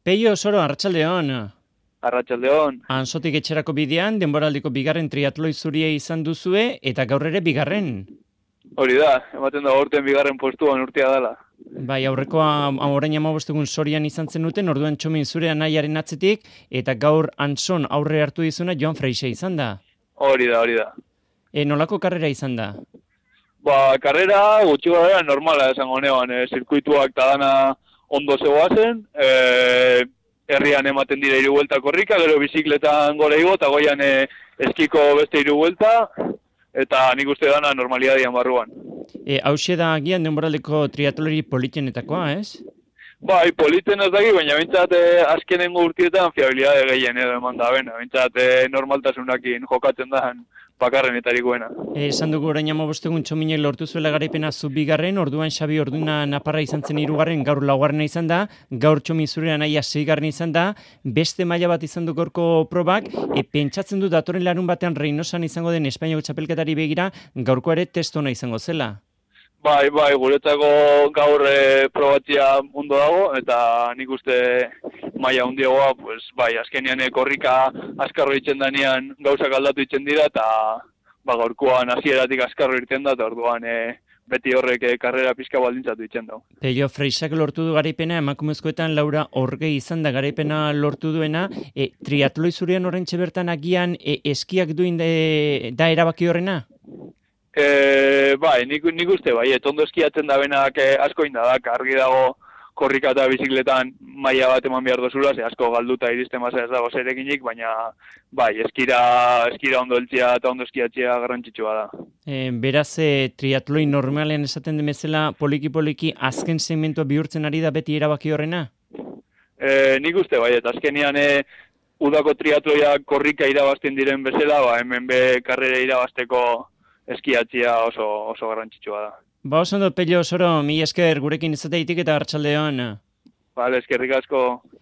Peio Osoro, arratsaldeon. Arratsaldeon. Antzotik etxerako bidean, denboraldiko bigarren triatloi zuria izan duzue, eta gaur ere bigarren. Hori da, ematen da aurten bigarren postuan urtea dela. Bai, aurrekoa orain 15 egun Sorian izan zenuten, orduan Txomin zure anaiaren atzetik, eta gaur Antson aurre hartu dizuna Joan Freixe izan da. Hori da. Nolako karrera izan da? Karrera gutxi gara normala esango neoan, zirkuituak eta dana ondo zegoazen, herrian ematen dira 3 buelta korrika, gero bizikletan gora igo, eta goian eskiko beste 3 buelta, eta nik uste dana normalidadian barruan. Hauxe da agian denboraldeko triatlori politenetakoa, ez? Bai, politen ez daki, baina bintzat azkenengo urtietan fiabilidade gehien edo eman da bena. Bintzat normaltasunakin jokatzen da bakarrenetarikoena. Esan dugu orain 15 egun Txominek lortu zuela garaipena zu bigarren, orduan Xabi Orduna Naparra izan zen 3, gaur 4 izan da, gaur Txomin zure anaia 6 izan da, beste maila bat izan du gaurko probak, pentsatzen du datorren larun batean Reynosan izango den Espainiako txapelketari begira, gaurko ere testu ona izango zela. Bai, guretzako gaur probatzia ondo dago, eta nik uste maila handiagoa, pues, bai, azkenean korrika azkarro itzen danean gauzak aldatu itzen dira, eta gaurkoan hasieratik azkarro irten da, eta orduan beti horrek karrera pizka baldintzatu itzen dago. Peio Freixak lortu du garaipena, emakumezkoetan Laura Orgei izan da garaipena lortu duena, triatloi zurean oraintxe bertan agian eskiak duin da erabaki horrena? Bai, nik uste, bai, ondo eskiatzen da benak asko indadak, argi dago korrika eta bizikletan maila bat eman behar dozula, ze asko galduta iristen masa ez dago zerekinik, baina bai, eskira ondo heltzea eta ondo eskiatzea garrantzitsua da. Beraz, triatloi normalean esaten den bezala poliki azken segmentua bihurtzen ari da beti erabaki horrena? Nik uste, bai, eta azkenean udako triatloia korrika irabazten diren bezala, hemen karrera irabazteko eskiatzea oso garrantzitsua da. Oso ondo, Peio Osoro, mila esker gurekin izateitik eta arratsaldeon. Bale, eskerrik asko.